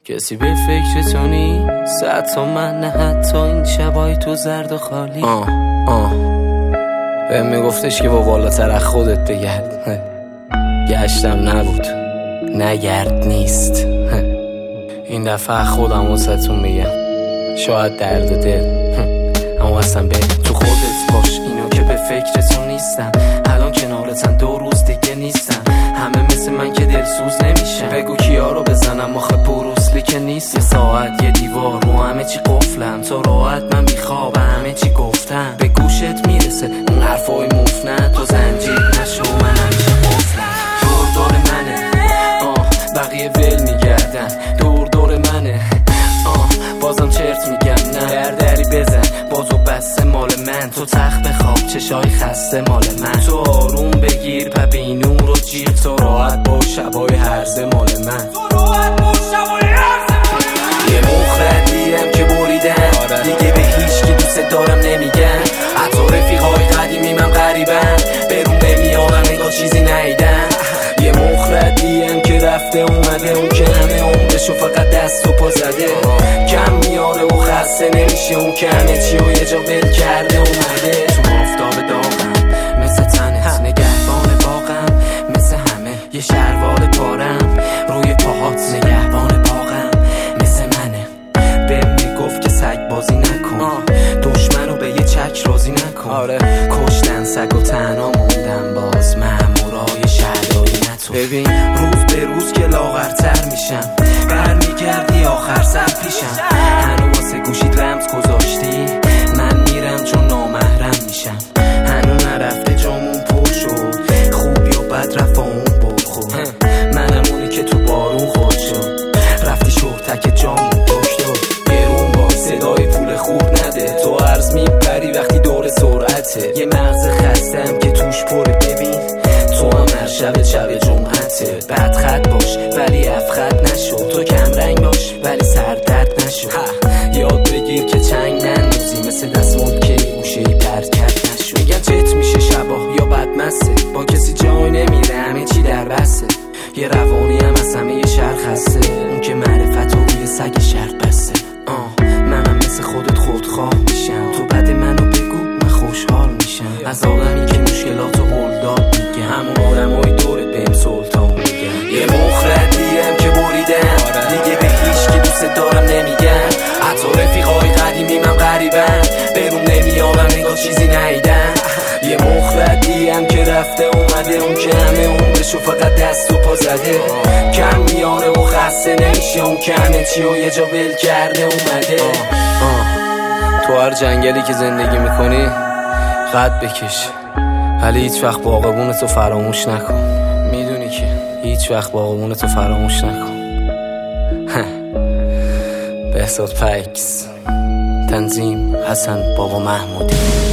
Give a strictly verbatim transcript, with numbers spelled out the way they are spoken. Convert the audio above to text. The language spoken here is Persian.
کسی به فکر تو نیست حتی من، نه حتی این شبای تو زرد و خالی. آه آه بهم میگفتش که با بالاتر از خودت بگرد، گشتم نبود، نگرد نیست. این دفعه خودم واسه‌تون میگم، شاید درد و دل اما اصلا به تو خودت باش. اینو که به فکر تو نیستم، الان کنارتن دو روز دیگه نیستم. همه مثل من که دلسوز نمیشن، بگو کیا رو بزنم آخه بروسلی که نیست. یه ساعت یه دیوار رو همه چی قفلم، تو راحت من بیخوابم همه چی گفتم. به گوشت میرسه اون حرفای مفنن، تو زنجیر نشو من همیشه قفلم. دور دور منه آه بقیه ول میگردن، دور دور منه آه بازم چرت میگم نه. در دری بزن بازو بسته مال من، تو تخت بخواب چشای خسته مال من. تو آروم بگیر پبینون رو جیر، تو راحت با شبای هرزه مال من. تو راحت با شبای هرزه مال من. یه مخردیم که بریدن دیگه به هیچ کی دوست دارم نمیگن، حتی رفیقای قدیمی من غریبن، برون نمیارم نگاه چیزی نیدن. یه مخردیم که رفته اومده، اون که همه عمرشو فقط دست و پا زده، کم میاره و خسته نمیشه، اون که همه چی و یه جا ول کرده اومده. تو آفتاب داغم مثل تنت، نگهبان باغم مثل همه، یه شروال پارم روی پاهات، نگهبان باغم مثل منه. بهم میگفت که سگ بازی نکن، دشمنو به یه چک راضی نکن. آره کشتن سگ و تنها موندم، باز مامورای شهرداری نتون. ببین روز به روز که لاغرتر میشم، برمیگردی آخر سر پیشم. هنو واسه گوشید رمز گذاشتی، من میرم چون نامحرم میشم. هنو نرفته جامون پر شد، خوب یا بد رفت اون بخور. منم اونی که تو بارون خود شد، رفتی شورتک جامون دکتر. گرون با صدای پول خوب نده، تو عرض میپری وقتی دور سرعته. یه مغز خستم که توش پره، ببین تو هم هر شب شب جمعته. بد خط باش ولی افخط نشو، تو کم رنگ باش ولی سردرد نشو. یاد بگیر که چنگ نندازی، مثل دستمال که گوشه برکت نشو. میگن چت میشه شبا یا بدمسته، با کسی جای نمیره همه چی در بسته. یه روانی هم از همه یه شهر خسته، اون که معرفت و روی سگ شرط بسته. آه منم مثل خودت خودخواه میشم، تو بد منو بگو من خوشحال میشم. از آدمی که مشکلاتو هلداد میگه، همون آدمای دورت بهم سلطان میگن. یه مخردیم که بریدم دیگه به هیچ کی دوست دارم نمیگن، حتی رفیقای قدیمی من غریبن، برون نمیارم نگاه چیزی نیدن. یه مخردیم که رفته اومده، اون که همه عمرشو فقط دست و پا زده، کم میاره و خسته نمیشه، اون که همه چی و یه جا ول کرده اومده. آه. آه. تو هر جنگلی که زندگی میکنی قد بکش، ولی هیچ وقت باغبونتو فراموش نکن. میدونی که هیچ وقت باغبونتو فراموش نکن. بهزاد پکس، تنظیم حسن بابا محمودی.